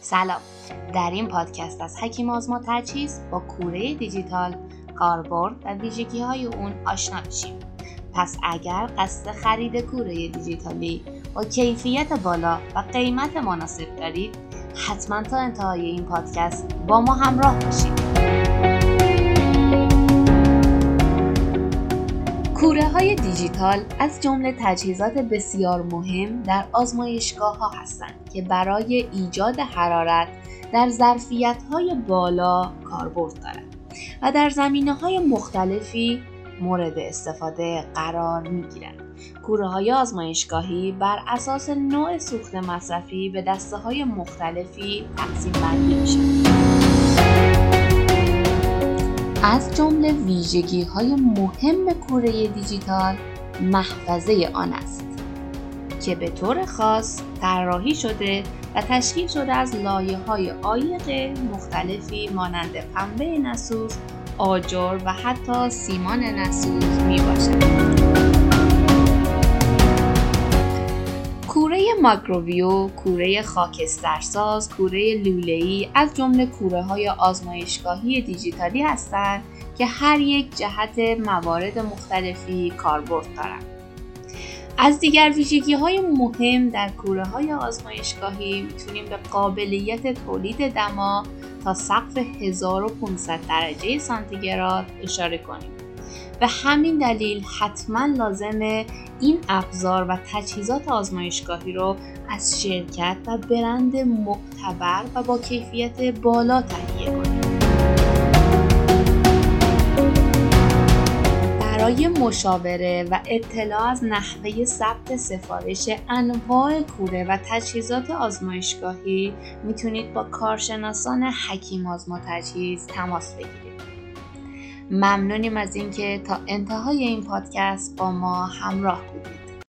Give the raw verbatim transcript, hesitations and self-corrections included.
سلام. در این پادکست از حکیم آزما تجهیز با کوره دیجیتال، کاربرد و ویژگی‌های اون آشنا بشیم. پس اگر قصد خرید کوره دیجیتالی با کیفیت بالا و قیمت مناسب دارید، حتما تا انتهای این پادکست با ما همراه باشید. کوره های دیجیتال از جمله تجهیزات بسیار مهم در آزمایشگاه ها هستند که برای ایجاد حرارت در ظرفیت های بالا کاربرد دارند و در زمینه های مختلفی مورد استفاده قرار می گیرند. کوره های آزمایشگاهی بر اساس نوع سوخت مصرفی به دسته های مختلفی تقسیم بندی می شوند. از جمله ویژگی‌های مهم کوره دیجیتال محفظه آن است که به طور خاص طراحی شده و تشکیل شده از لایه‌های عایق مختلفی مانند پنبه نسوز، آجر و حتی سیمان نسوز میباشد. کوره ماکروویو، کوره خاکسترساز، کوره لوله‌ای از جمله کوره‌های آزمایشگاهی دیجیتالی هستند که هر یک جهت موارد مختلفی کاربرد دارند. از دیگر ویژگی‌های مهم در کوره‌های آزمایشگاهی میتونیم به قابلیت تولید دما تا سقف هزار و پانصد درجه سانتیگراد اشاره کنیم. به همین دلیل حتما لازمه این ابزار و تجهیزات آزمایشگاهی رو از شرکت و برند معتبر و با کیفیت بالا تهیه کنیم. برای مشاوره و اطلاع از نحوه ثبت سفارش انواع کوره و تجهیزات آزمایشگاهی میتونید با کارشناسان حکیم آزما تجهیز تماس بگیرید. ممنونیم از اینکه تا انتهای این پادکست با ما همراه بودید.